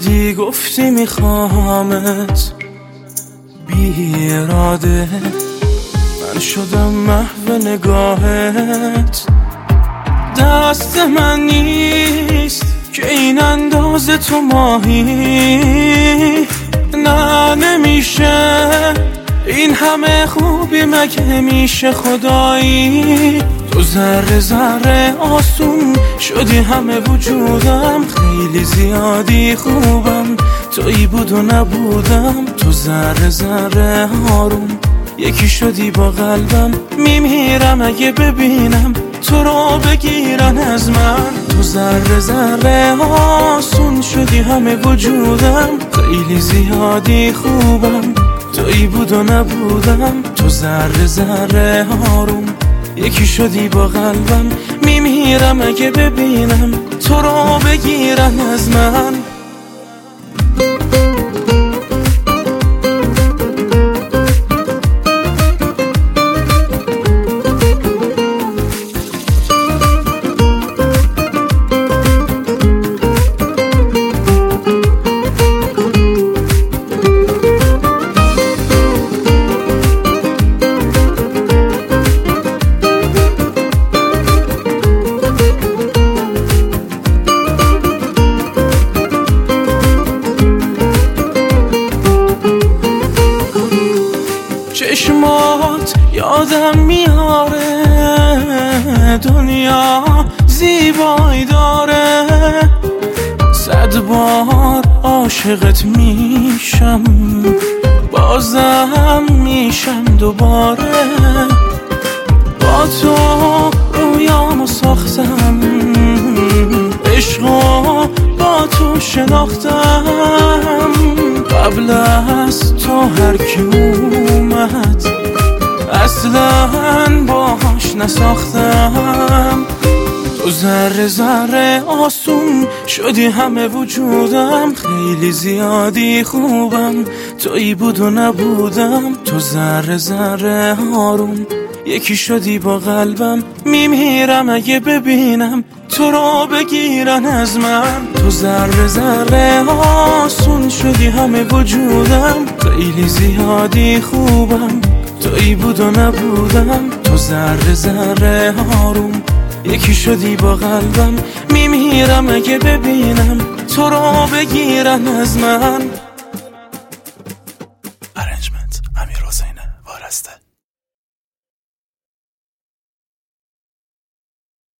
شدی گفتی میخوامت، بی اراده من شدم محو نگاهت. دست من نیست که این اندازه تو ماهی، نه نمیشه این همه خوبی مگه میشه خدایی. تو ذره ذره آسون شدی همه وجودم، خیلی زیادی خوبم تویی بود و نبودم. تو ذره ذره آروم یکی شدی با قلبم، میمیرم اگه ببینم تو رو بگیرن از من. تو ذره ذره آسون شدی همه وجودم، خیلی زیادی خوبم تویی بود و نبودم. تو ذره ذره آروم یکی شدی با قلبم، میمیرم اگه ببینم تو رو بگیرن از من. چشمات یادم میاره دنیا زیبایی داره، 100 بار عاشقت میشم بازم میشم دوباره. با تو رویامو ساختم، عشقو با تو شناختم، قبل از تو هر کی اومد اصلا باهاش نساختم. تو ذره ذره آسون شدی همه وجودم، خیلی زیادی خوبم تویی بود و نبودم. تو ذره ذره آروم یکی شدی با قلبم، میمیرم اگه ببینم تو رو بگیرن از من. تو ذره ذره آسون شدی همه وجودم، خیلی زیادی خوبم تویی بود و نبودم. تو ذره ذره آروم یکی شدی با قلبم، میمیرم اگه ببینم تو رو بگیرن از من.